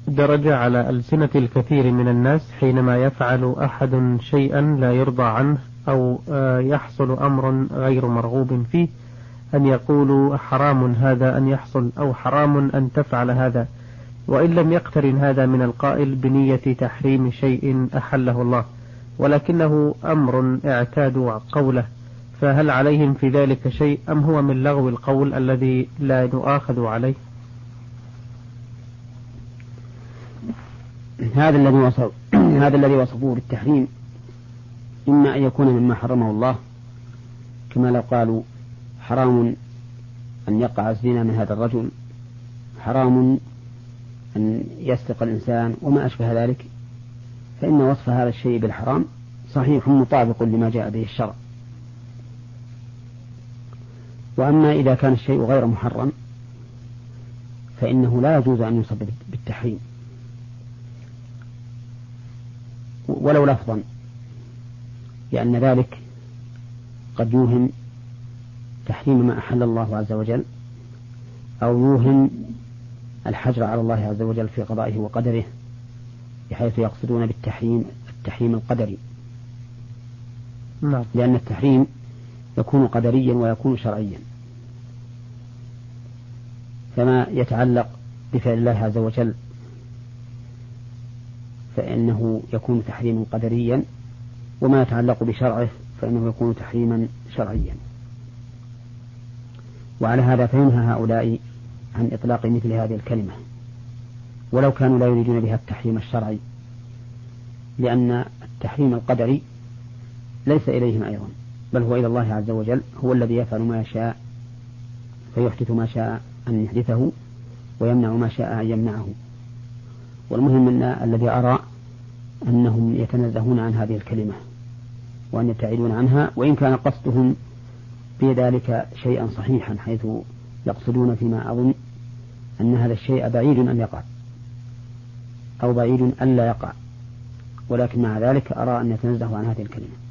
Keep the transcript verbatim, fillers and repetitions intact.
درج على ألسنة الكثير من الناس حينما يفعل أحد شيئا لا يرضى عنه أو يحصل أمر غير مرغوب فيه أن يقولوا حرام هذا أن يحصل أو حرام أن تفعل هذا، وإن لم يقترن هذا من القائل بنية تحريم شيء أحله الله، ولكنه أمر اعتادوا قوله، فهل عليهم في ذلك شيء أم هو من لغو القول الذي لا نؤاخذ عليه؟ هذا الذي وصف هذا الذي وصفوه بالتحريم إما أن يكون مما حرمه الله، كما لو قالوا حرام أن يقع الزنا من هذا الرجل، حرام أن يسرق الإنسان وما أشبه ذلك، فإن وصف هذا الشيء بالحرام صحيح مطابق لما جاء به الشرع. وأما إذا كان الشيء غير محرم فإنه لا يجوز أن يوصف بالتحريم ولو لفظا، لأن ذلك قد يوهم تحريم ما أحل الله عز وجل، أو يوهم الحجر على الله عز وجل في قضائه وقدره، بحيث يقصدون بالتحريم التحريم القدري. نعم. لأن التحريم يكون قدريا ويكون شرعيا، فما يتعلق بفعل الله عز وجل فإنه يكون تحريما قدريا، وما يتعلق بشرعه فإنه يكون تحريما شرعيا. وعلى هذا فينهى هؤلاء عن إطلاق مثل هذه الكلمة ولو كانوا لا يريدون بها التحريم الشرعي، لأن التحريم القدري ليس إليهم أيضا، بل هو إلى الله عز وجل، هو الذي يفعل ما يشاء فيحدث ما شاء أن يحدثه ويمنع ما شاء أن يمنعه. والمهم أن الذي أرى أنهم يتنزهون عن هذه الكلمة وأن يبتعدون عنها، وإن كان قصدهم في ذلك شيئا صحيحا، حيث يقصدون فيما أظن أن هذا الشيء بعيد أن يقع أو بعيد أن لا يقع، ولكن مع ذلك أرى أن يتنزهوا عن هذه الكلمة.